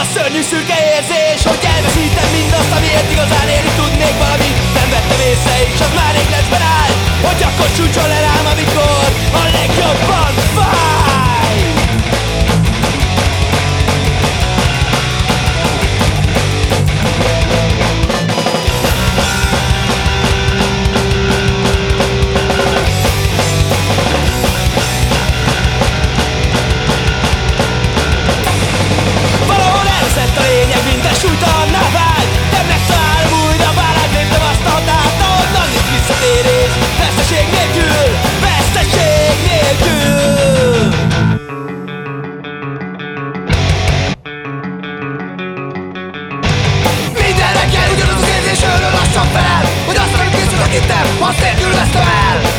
szörnyű szürke érzés, hogy elveszítem mindazt, amiért igazán élni tudnék valamit. Nem vettem észre, és az már rég lecben áll, hogy akkor csúcson le rám, amikor a legjobban fáj. A lényeg minden súlytalanná vált, de megtalálom újra, bár átléptem azt a határt, ahonnan nincs visszatérés. Veszteség nélkül, veszteség nélkül. Mindenre kell ugyanaz az érzés, önről lassan fel, hogy azt, amit készültek ittem, azt nélkül vesztem el.